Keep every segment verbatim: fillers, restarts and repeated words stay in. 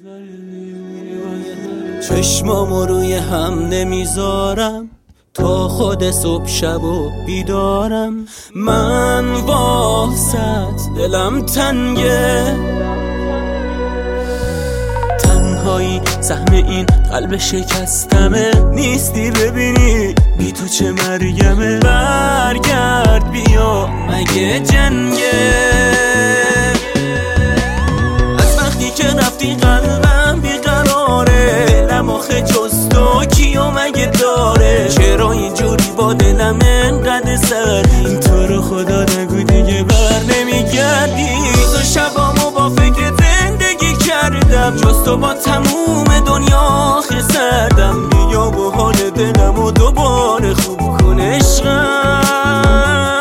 چشمامو روی هم نمیذارم تا خود صبح شب و بیدارم. من واسط دلم تنگه، تنهایی سهم این قلب شکستمه. نیستی ببینی بی تو چه مرگمه. برگرد بیا مگه جنگه. از وقتی که رفتی قلبم بیقراره. دلم آخه جز تو کیو مگه داره؟ چرا اینجوری با دلم انقدر سردی؟ تو رو خدا نگو دیگه بر نمیگردی. روز و شبامو با فکر زندگی کردم، جز تو با تموم دنیا خسردم. بیا با حال دلم و دوباره خوب کن عشقم.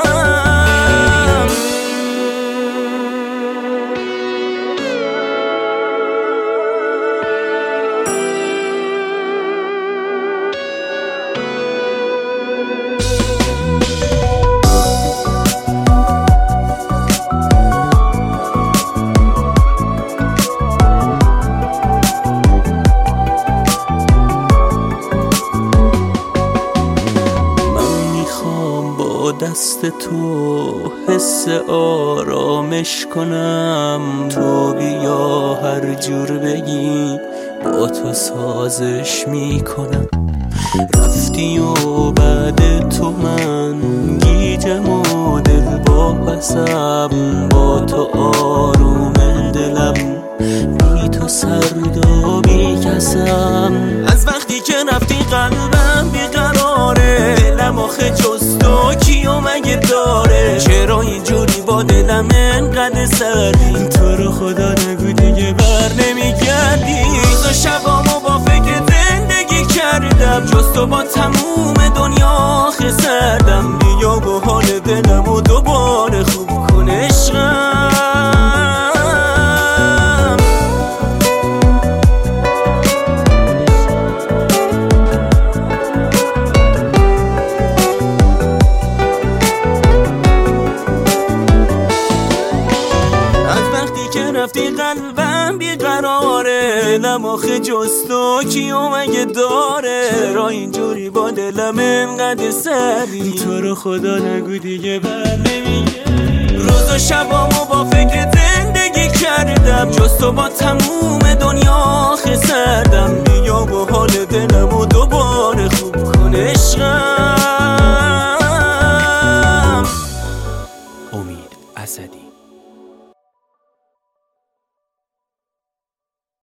دست تو حس آرامش کنم. تو بیا هر جور بگی با تو سازش میکنم. رفتی و بعد تو من گیجم و دل با بسم. با تو آروم دلم، بی تو سرد و بی کسم. از وقتی که رفتی قلبم بیقراره. دلم آخه جز تو کیو مگه داره؟ چرا اینجوری با دلم انقدر سردی؟ تو رو خدا نگو دیگه بر نمیگردی. روز و شبامو با فکر زندگی کردم، جز تو با تموم دنیا خسردم. بیا با حال دلم و دوباره خوب کن عشقم. رفتی قلبم بیقراره. دلم آخه جز تو کیو مگه داره؟ چرا اینجوری با دلم انقدر سردی؟ تو رو خدا نگو دیگه بر نمیگردی. روز و شبامو با فکر زندگی کردم، جز تو با تموم دنیا خسردم. بیا با حال دل